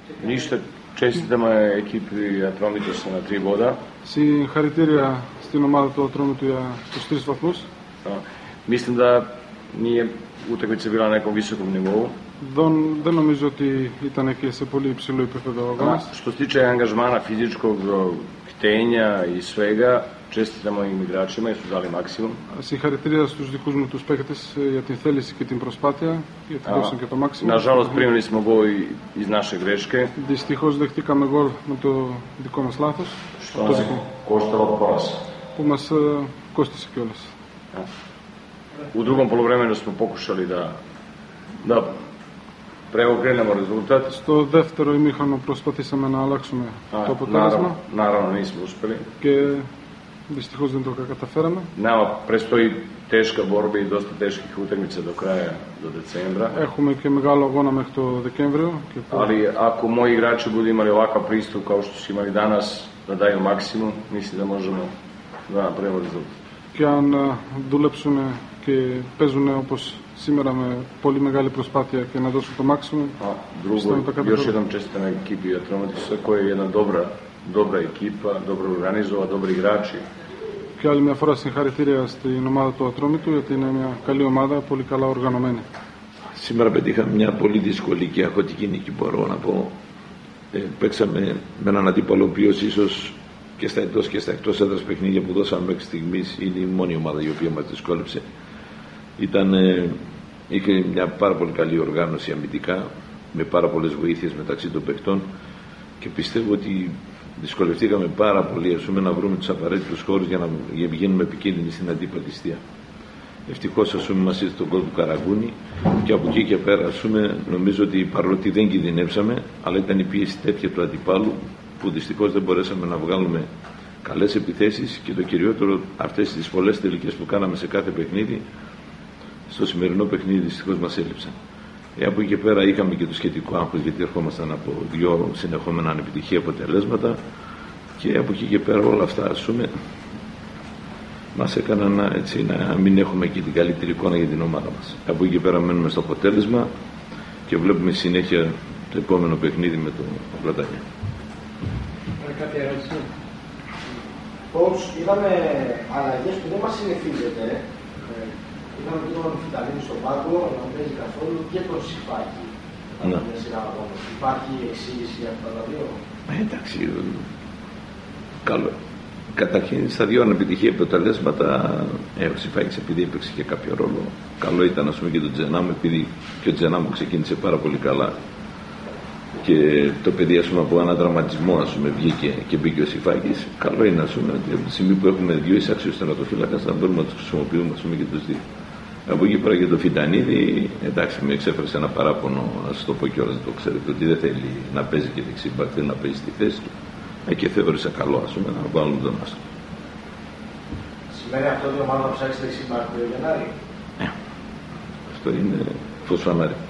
Нищо, честитаме екипи Ατρόμητος на 3 бода. Συγχαρητήρια στην ομάδα του Ατρόμητου για τους 3 βαθμούς. Мислим да ние утакмица била на неком високом нивоу. Δεν νομίζω ότι ήταν και σε πολύ υψηλό επίπεδο ο αγώνας. Što se tiče angažmana fizičkog htenja i svega, čestitamo im igračima jer su dali maksimum. Συγχαρητήρια στους δικούς μου τους παίκτες για την θέληση και την προσπάθεια, γιατί δώσαν και το maximum. Nažalost, primili smo gol iz naše greške. Δυστυχώς δεχτήκαμε γκολ με το δικό μας λάθος. Što nas je koštalo poraz. Που μας κόστησε κιόλας. U drugom poluvremenu smo pokušali da preokrenemo rezultat. Στο δεύτερο ημίχρονο προσπαθήσαμε να αλλάξουμε το αποτέλεσμα. Naravno nismo uspeli. Και δυστυχώς δεν το καταφέραμε. Nama predstoji teška borba i dosta teških utakmica do kraja, do decembra. Έχουμε και μεγάλο αγώνα μέχρι το Δεκέμβριο. Ali ako moji igrači budu imali ovakav pristup kao što su imali danas, da daju maksimum, mislim da možemo da napravimo rezultat. Και αν δουλέψουν και παίζουν όπως σήμερα με πολύ μεγάλη προσπάθεια και να δώσουν το maximum. Drugo, još jednom čestitam ekipi Ατρόμητος koja je jedna dobra ekipa, dobro organizovana, dobri igrači. Και άλλη μια φορά συγχαρητήρια στην ομάδα του Ατρόμητου γιατί είναι μια καλή ομάδα, πολύ καλά οργανωμένη. Σήμερα πετύχαμε μια πολύ δύσκολη και αγχωτική νίκη, μπορώ να πω. Παίξαμε με έναν αντίπαλο ο οποίος ίσως και στα εντός και στα εκτός έδρας παιχνίδια που δώσαμε μέχρι στιγμής είναι η μόνη ομάδα η οποία μας δυσκόλεψε. Είχε μια πάρα πολύ καλή οργάνωση αμυντικά, με πάρα πολλές βοήθειες μεταξύ των παιχτών και πιστεύω ότι δυσκολευτήκαμε πάρα πολύ να βρούμε τους απαραίτητους χώρους για να γίνουμε επικίνδυνοι στην αντίπαλη. Ευτυχώς μας ήρθε το γκολ του Καραγκούνη και από εκεί και πέρα νομίζω ότι παρόλο ότι δεν κινδυνεύσαμε, αλλά ήταν η πίεση τέτοια του αντιπάλου που δυστυχώς δεν μπορέσαμε να βγάλουμε καλές επιθέσεις και το κυριότερο αυτές τις πολλές τελικές που κάναμε σε κάθε παιχνίδι στο σημερινό παιχνίδι δυστυχώς μας έλειψαν. Από εκεί και πέρα είχαμε και το σχετικό άγχος γιατί ερχόμασταν από 2 συνεχόμενα ανεπιτυχή αποτελέσματα και από εκεί και πέρα όλα αυτά μας έκαναν να μην έχουμε και την καλύτερη εικόνα για την ομάδα μας. Από εκεί και πέρα μένουμε στο αποτέλεσμα και βλέπουμε συνέχεια το επόμενο παιχνίδι με το Πλατάνια. Κάποια ερώτηση. Πώς είδαμε αλλαγές που δεν μας συνηθίζεται. Είδαμε και τον Φιταλίνη στον πάγκο, να μην παίζει καθόλου και τον Σιφάκη. Υπάρχει εξήγηση για αυτά τα δύο? Εντάξει, καλό. Καταρχήν στα 2 ανεπιτυχή αποτελέσματα ο Σιφάκης επειδή έπαιξε και κάποιο ρόλο. Καλό ήταν και τον Τζενάμου επειδή και ο Τζενάμου ξεκίνησε πάρα πολύ καλά και το παιδί από έναν τραυματισμό βγήκε και μπήκε ο Σιφάκης. Καλό είναι ότι από τη στιγμή που έχουμε 2 εισάξιους τερματοφύλακας θα μπορούμε να τους χρησιμοποιούμε και τους 2. Από εκεί πέρα για το Φιτανίδη, εντάξει, με εξέφρασε ένα παράπονο, να σας το πω κιόλας, να το ξέρετε, ότι δεν θέλει να παίζει και δεξιμπακ, θέλει να παίζει στη θέση του. Και θεώρησα καλό, να βάλουν τον άστρο. Σημαίνει αυτό ότι η ομάδα θα ψάξει δεξιμπακ το Γενάρη? Αυτό είναι φως φανάρι.